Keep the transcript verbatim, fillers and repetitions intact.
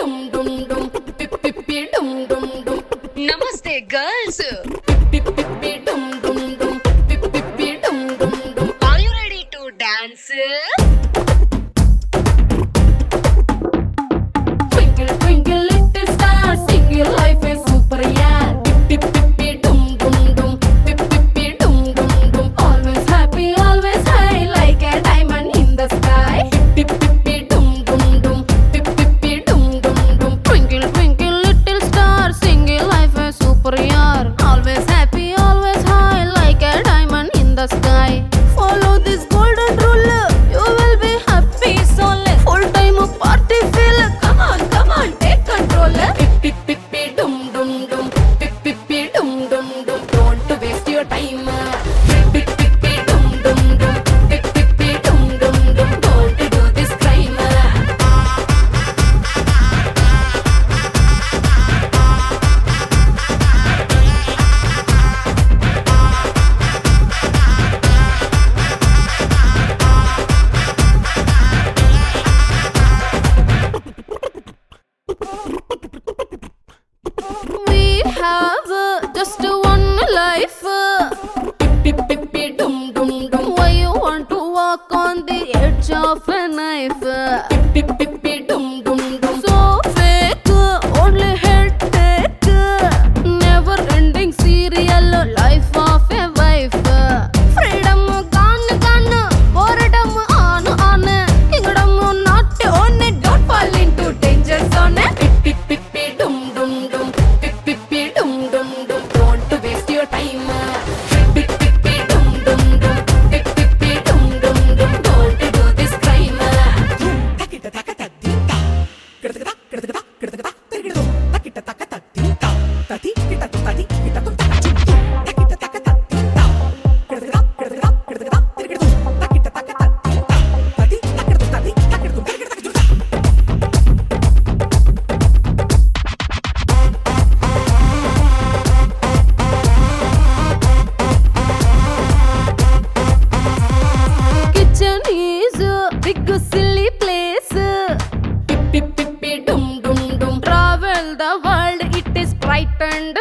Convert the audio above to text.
Namaste, girls. Are you ready to dance? Twinkle, twinkle, little star, sing your life is super, yeah. Pip, pip, pip, dum, dum, dum. Pip, pip, pip, dum, dum, dum. Always happy, always high, like a diamond in the sky. Pip, pip, pip, dum, dum, dum. Pip, pip, pip, dum, dum, dum. Twinkle, twinkle, little star, sing your life is super, yeah. Always happy, always high, like a diamond in the sky. Follow this golden rule, you will be happy, so let's full time party feel. Come on, come on, take control. Pip, pip, pip, dum, dum, dum. Pip, pip, pip, dum, dum, dum. Don't waste your time. Pip, pip, pip, dum, dum, dum. Pip, pip, pip, dum, dum, dum. Don't do this crime. We have uh, just one life. Pip, pip, pip, dum, dum, dum. Why you want to walk on the edge of a knife? Pip, pip, pip, dum, dum, dum. So fake, only headache. Never ending serial life of a wife. Freedom gone, gone. Boredom on, on. Kingdom not on. Don't fall into danger zone. Pip, pip, pip, dum, dum, dum. Pip, pip, pip, dum, dum, dum. Don't waste your time. Pip, pip, pip, dum, dum, dum. Pip, pip, pip, dum, dum, dum. Don't do this crime. Kitchen is a big silly place. Pip, pip, pip, pip, dum, dum, dum. Travel the world, it is bright and